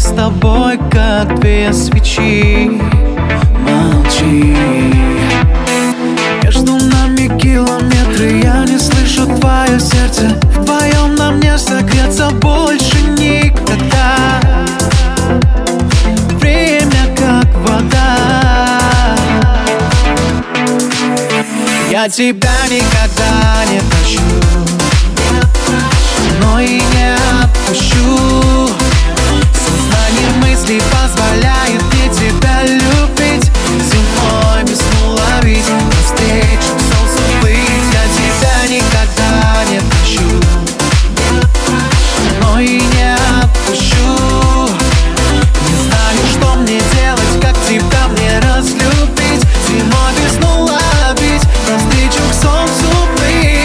с тобой, как две свечи. Молчи. Между нами километры, я не слышу твое сердце. Вдвоем нам не согреться больше никогда. Время как вода. Я тебя никогда не прощу, но и не отпущу. Сознание мыслей позволяет мне тебя любить. Зимой весну ловить, навстречу к солнцу плыть. Я тебя никогда не прощу, но и не отпущу. Не знаю, что мне делать, как тебя мне разлюбить. Зимой весну ловить, навстречу к солнцу плыть.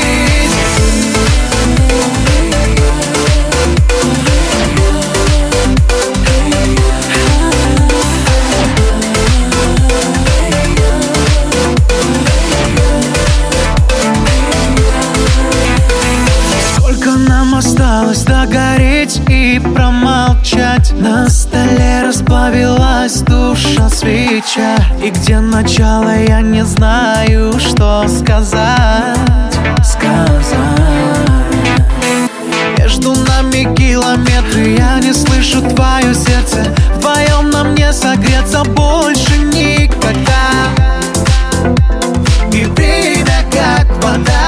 Осталось догореть и промолчать. На столе расплавилась душа свеча. И где начало, я не знаю, что сказать. Между нами километры, я не слышу твое сердце. Вдвоем нам не согреться больше никогда. И время как вода.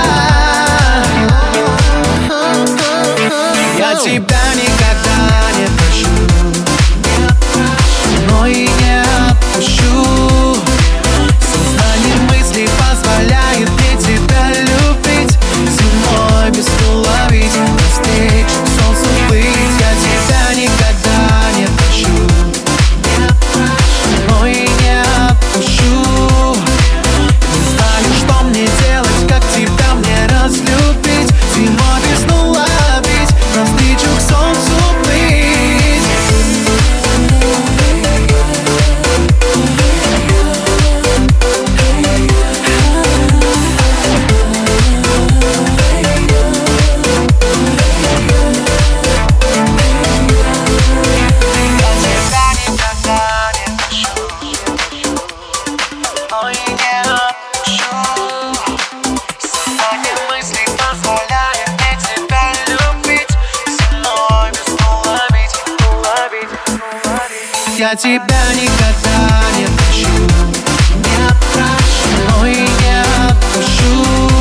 Я тебя никогда не прощу, но и не отпущу. Сознание мыслей позволяет мне тебя любить. Зимой весну ловить, навстречу к солнцу плыть. Я тебя никогда не прощу, но и не отпущу. Не знаю, что мне делать, как тебя мне разлюбить. Зимой весну ловить, навстречу к солнцу плыть. Я тебя никогда не прощу, но и не отпущу.